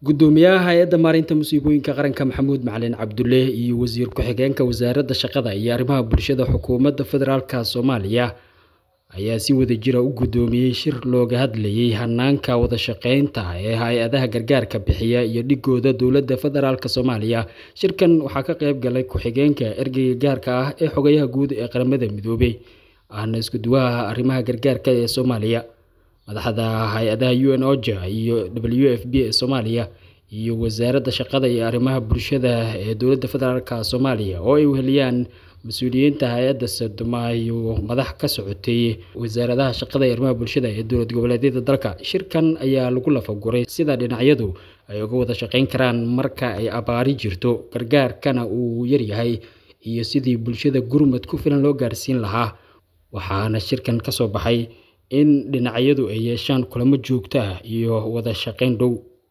gudoomiyaha hay'adda maareynta musiibooyinka qaranka Maxamuud Macalin Cabdulle iyo wasiir ku-xigeenka wasaaradda shaqada iyo arrimaha bulshada xukuumadda federaalka Soomaaliya ayaa si wadajir ah u gudoomiyay shir looga hadlayay hanaanka wada shaqeynta ee hay'adaha gargaarka bixiya iyo dhigooda dowladda federaalka Soomaaliya. Shirkan waxaa ka qayb galay ku-xigeenka ergeyga gaarka ah ee xogayaha guud ee qaramada midoobay ahna isku duwaha arrimaha gargaarka ee Soomaaliya, madaxda hay'adaha UNOCHA iyo WFP ee Soomaaliya iyo wasaaradda shaqada iyo arrimaha bulshada ee dowladda federaalka Soomaaliya oo ay weheliyaan mas'uuliyiinta hay'adda Sodoma iyo madax ka socotay wasaaradaha shaqada iyo arrimaha bulshada ee dowlad goboleedyada dalka. Shirkan ayaa lagu lafaguray sida dhinacyadu ay uga wada shaqeyn karaan marka ay abaari jirto, gargaarkana uu yar yahay, iyo sidii bulshada gurmad ku filan loo gaarsiin lahaa. Waxaana shirkan ka soo baxay in dhinacyadu ay yeeshaan kulamo joogto ah iyo wada shaqeyn dhow.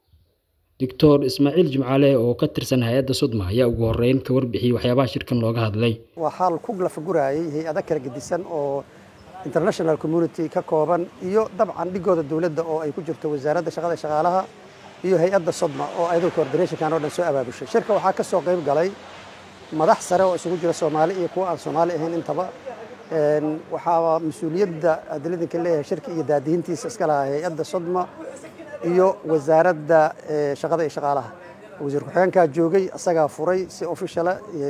Dr. Ismaaciil Jimcaale oo ka tirsan hay'adda Sodma ayaa ugu horeyn ka warbixiyay waxyaabaha shirkan looga hadlay. Waxaa ku lafagurayay hay'ado kala gedisan oo international community ka kooban iyo dabcan dhigooda dawladda oo ay ku jirto wasaaradda shaqada iyo shaqaalaha iyo hay'adda Sodma oo ayadoo coordination-kan oo dhan soo abaabushay. Shirka waxaa ka soo qayb galay madax sare oo isugu jira Soomaali iyo kuwa aan Soomaali ahayn intaba. waxaa mas'uuliyadda adilada leeyahay shirka iyo daadihintiisa iska lahaa hay'adda Sodma iyo wasaaradda shaqada iyo shaqaalaha. wasiir ku-xigeenka joogay asagaa furay si official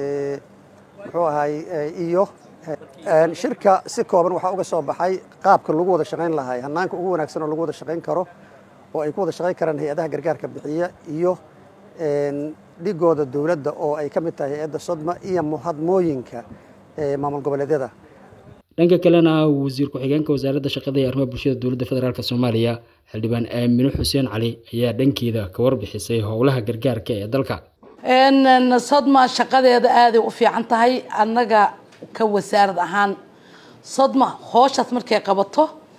muxuu ahay iyo shirka si kooban waxa uga soo baxay qaabka lagu wada shaqeyn lahaa, hanaanka ugu wanaagsan oo lagu wada shaqeyn karo oo ay ku wada shaqeyn karaan hay'adaha gargaarka bixiya iyo dhigooda dawladda oo ay ka mid tahay hay'adda Sodma iyo muhadmooyinka maamul goboleedyada. dhanka kalena wasiir ku-xigeenka wasaaradda shaqada iyo arrimaha bulshada dowladda federaalka Soomaaliya xildhibaan Aamino Xuseen Cali ayaa dhankeeda ka warbixisay howlaha gargaarka ee dalka. Sodma shaqadeeda aad ay u fiican tahay. annaga ka wasaarad ahaan Sodma howshaas markay qabato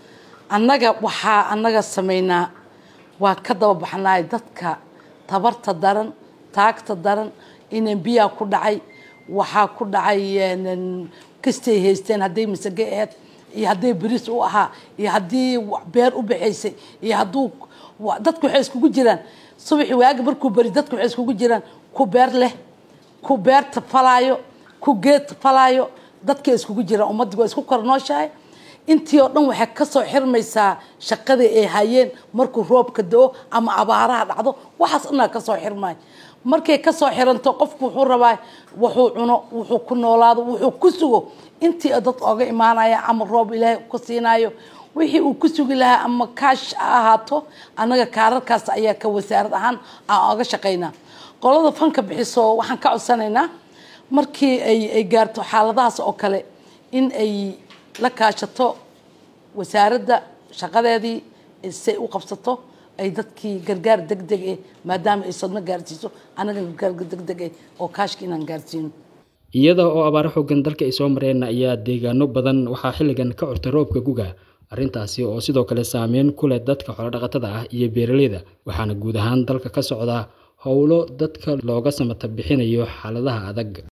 annaga sameynaa waa ka daba baxnaa dadka tabarta daran, taagta daran, inaan biyaha ku dhacay, waxaa ku dhacay kastay haysteen hadday masage ahayd iyo hadday bariis u ahaa iyo haddii beer u baxaysay iyo hadduu dadku waxay iskugu jiraan subaxi waaga markuu bari dadku waxay iskugu jiraan ku beer leh, ku beerta falaayo, ku geed falaayo, dadka iskugu jiraan. ummaddu waa isku kornooshahay. intii oo dhan waxay ka soo xirmaysaa shaqadii ay hayeen markuu roobka da'o ama abaaraha dhacdo, waxaas inaa ka soo xirmay. markay ka soo xiranto qofku wuxuu rabaa wuxuu cuno, wuxuu ku noolaado, wuxuu ku sugo intii dad oga imaanaya ama roob Ilaahay ku siinayo wixii uu ku sugi lahaa ama kaash ahaato. annaga kaararkaas ayaa ka wasaarad ahaan aan oga shaqeynaa. qolada fanka bixiso waxaan ka codsanaynaa markii ay gaarto xaaladahaas oo kale in ay la kaashato wasaaradda shaqadeedii si ay u qabsato ay dadkii gargaar degdeg ah maadaama ay Sodma gaarsiiso anaga gargaar degdeg ah oo kaashka inaan gaarsiino. iyada oo abaaro xooggan dalka ay soo mareen ayaa deegaano badan waxaa xilligan ka curtay roobka guga, arrintaasi oo sidoo kale saameyn ku leh dadka xoolo dhaqatada ah iyo beeraleyda. waxaana guud ahaan dalka ka socda howlo dadka looga samata bixinayo xaaladaha adag.